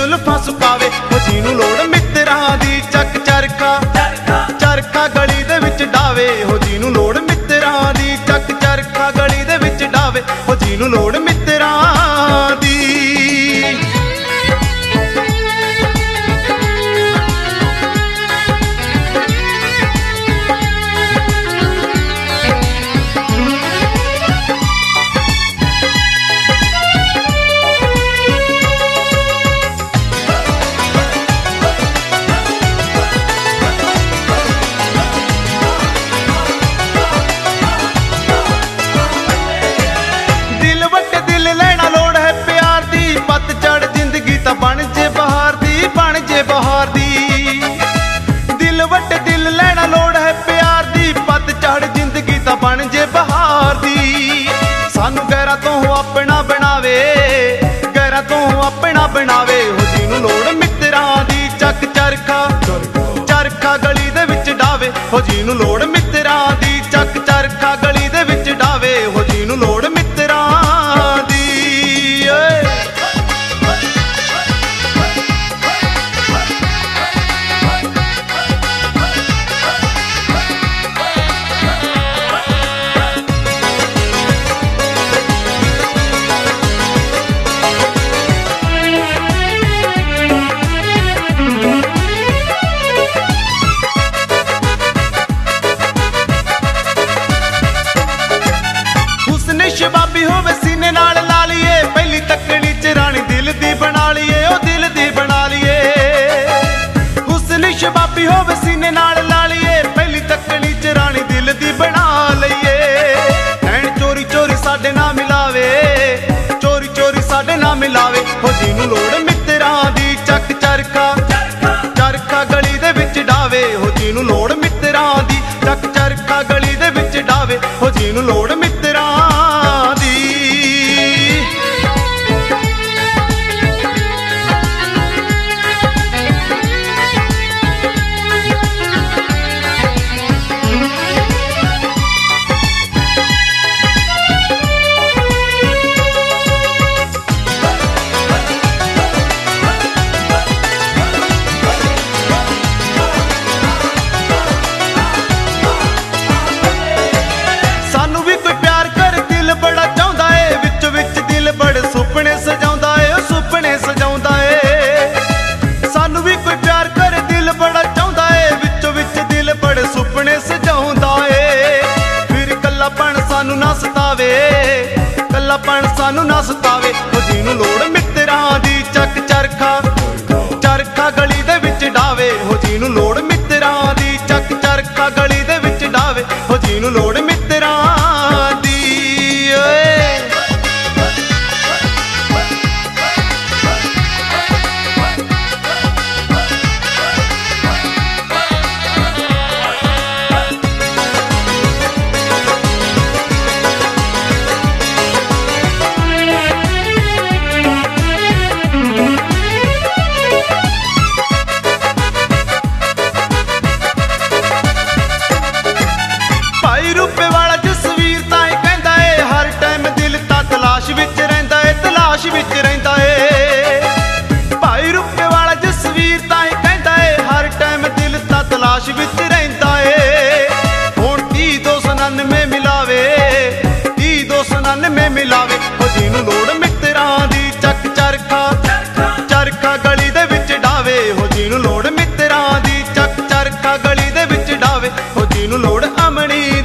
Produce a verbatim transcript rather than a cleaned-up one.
जुल्फां सुकावे हो जिन्नू लोड़ मित्रां दी चक चरखा चरखा गली दे विच डावे हो जिन्नू लोड़ मित्रां दी चक चरखा गली दे विच डावे हो जिन्नू लोड़ मित्रां दी। बन जे बहार दी बन जे बहार दी दिल वट दिल लेना लोड़ है प्यार दी पतझड़ जिंदगी ता बन जे बहार दी। सानू गैरा तो अपना बनावे गैरा तो अपना बनावे हो जिन्नू लोड़ मित्रां दी चक चरखा चरखा गली दे विच डावे हो जिन्नू लोड़ मित्रां दी चक चरखा गली दे विच डावे हो जिन्नू लोड़ मित्रां दी। शबाबी होवे सीने नाल ला लिए पहली तकड़ी च रानी दिल दी बना लिए ओ दिल दी बना लिए। हुस्न शबाबी होवे सीने नाल ला लिए पहली तकड़ी च रानी दिल दी बना लईए। नैन चोरी चोरी साडे ना मिलावे चोरी चोरी साडे ना मिलावे हो जिन्नू लोड़ मित्रां दी चक चरखा चरखा गली दे विच डावे हो जिन्नू लोड़ मित्रां दी चक चरखा गली दे विच डावे हो जिन्नू लोड़ मित्रां दी। सुपने सजाउंदा है सुपने सजाउंदा है सानू भी कोई प्यार करे दिल बड़ा चाहुंदा है विचों विच दिल बड़े सुपने सजाउंदा है। फिर कल्लापन सानू ना सतावे कल्लापन सानू ना सतावे हो जिन्नू लोड़ मित्रां दी चक चरखा चरखा गली दे विच डावे हो जिन्नू लोड़ मित्रां दी चक चरखा गली दे विच डावे हो जिन्नू लोड़ मित्रां दी। तलाश विच रहिंदा है तलाश विच रहिंदा है भाई रुपे वाला जसवीर ताई कहंदा है हर टाइम दिल ता तलाश विच रहिंदा है। हुण ती दो सौ नन्नवे मिलावे ती दो सौ नन्नवे मिलावे हो जिन्नू लोड़ मित्रां दी चक चरखा चरखा गली दे विच डावे हो जिन्नू लोड़ मित्रां दी चक चरखा गली दे विच डावे हो जिन्नू लोड़ अमणी